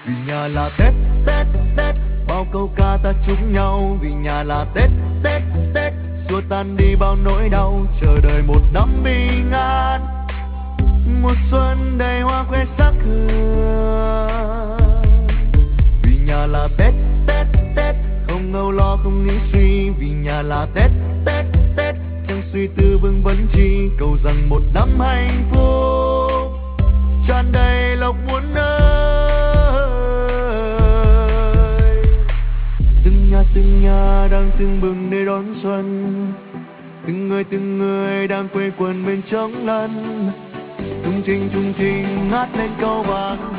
Vì nhà là Tết, Tết, Tết, bao câu ca ta chúc nhau. Vì nhà là Tết, Tết, Tết, xua tan đi bao nỗi đau, chờ đợi một năm bình an, một xuân đầy hoa khoe sắc hương. Vì nhà là Tết, Tết, Tết, không âu lo không nghĩ suy. Vì nhà là Tết, Tết, Tết, chẳng suy tư vương vấn chi, cầu rằng một năm hạnh phúc tràn đầy lộc muôn nơi. Từng nhà đang tưng bừng để đón xuân, từng người đang quây quần bên trống lân, trung trình hát lên câu vang